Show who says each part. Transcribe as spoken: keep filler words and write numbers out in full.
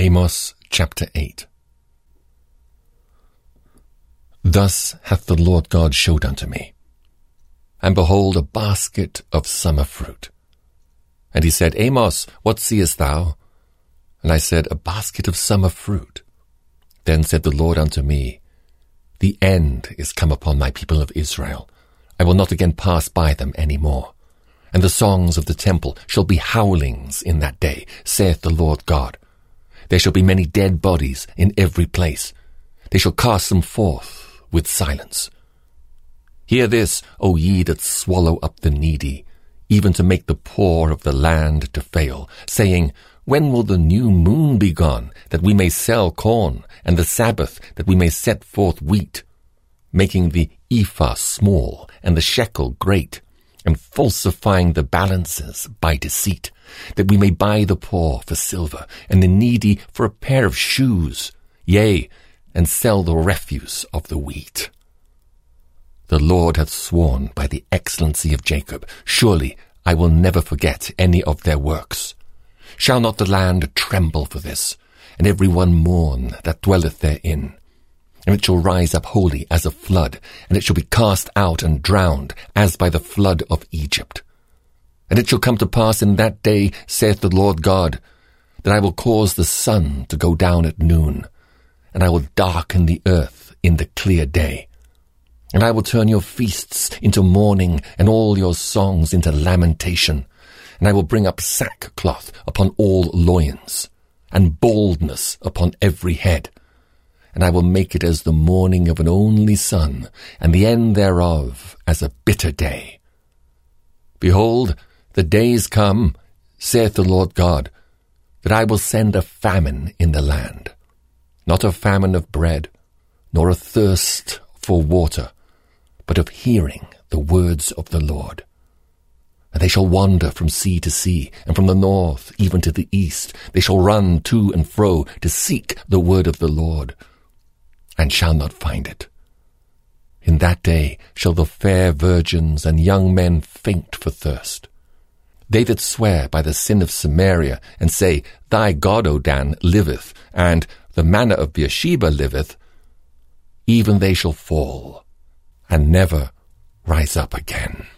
Speaker 1: Amos chapter eight. Thus hath the Lord God showed unto me, and behold, a basket of summer fruit. And he said, Amos, what seest thou? And I said, A basket of summer fruit. Then said the Lord unto me, The end is come upon my people of Israel. I will not again pass by them any more. And the songs of the temple shall be howlings in that day, saith the Lord God. There shall be many dead bodies in every place. They shall cast them forth with silence. Hear this, O ye that swallow up the needy, even to make the poor of the land to fail, saying, When will the new moon be gone, that we may sell corn, and the Sabbath, that we may set forth wheat, making the ephah small, and the shekel great, and falsifying the balances by deceit, that we may buy the poor for silver, and the needy for a pair of shoes, yea, and sell the refuse of the wheat. The Lord hath sworn by the excellency of Jacob, surely I will never forget any of their works. Shall not the land tremble for this, and every one mourn that dwelleth therein? And it shall rise up wholly as a flood, and it shall be cast out and drowned, as by the flood of Egypt. And it shall come to pass in that day, saith the Lord God, that I will cause the sun to go down at noon, and I will darken the earth in the clear day. And I will turn your feasts into mourning, and all your songs into lamentation. And I will bring up sackcloth upon all loins, and baldness upon every head. And I will make it as the mourning of an only son, and the end thereof as a bitter day. Behold, the days come, saith the Lord God, that I will send a famine in the land, not a famine of bread, nor a thirst for water, but of hearing the words of the Lord. And they shall wander from sea to sea, and from the north even to the east. They shall run to and fro to seek the word of the Lord, and shall not find it. In that day shall the fair virgins and young men faint for thirst. They that swear by the sin of Samaria, and say, Thy God, O Dan, liveth, and the manna of Beersheba liveth, even they shall fall, and never rise up again.